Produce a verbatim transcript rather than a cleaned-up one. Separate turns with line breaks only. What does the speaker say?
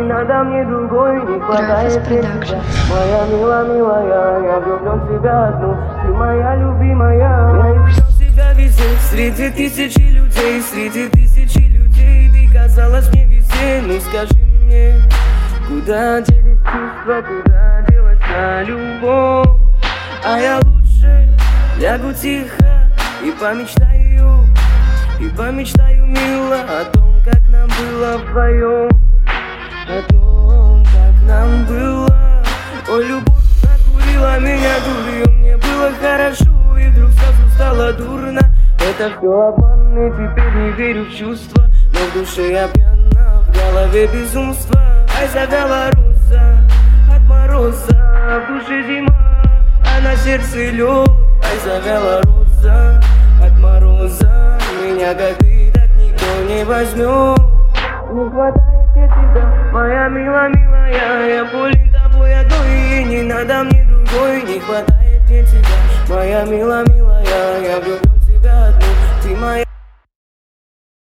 не надо мне другой, не хватает мне тебя. Моя мила, милая, я влюблен в тебя одну, ты моя любимая. Я искал тебя везде, среди тысячи людей, среди тысячи людей. Ты казалась мне везде, ну скажи мне, куда делись чувства, куда делась на любовь? А я лучше лягу тихо и помечтаю, и помечтаю, мило, о том, как нам было вдвоем, о том, как нам было. Ой, любовь накурила меня дурью, мне было хорошо, и вдруг сразу стало дурно. Это все обман, и теперь не верю в чувства, но в душе я пьяна, в голове безумство. Ай, завяла роза от мороза, в душе зима, а на сердце лед. Ай, завяла роза от мороза, меня как ты так никто не возьмет. Не хватает мне тебя, моя мила, милая, я болен тобой одной, и не надо мне другой. Не хватает мне тебя, моя мила, милая, я влюблен.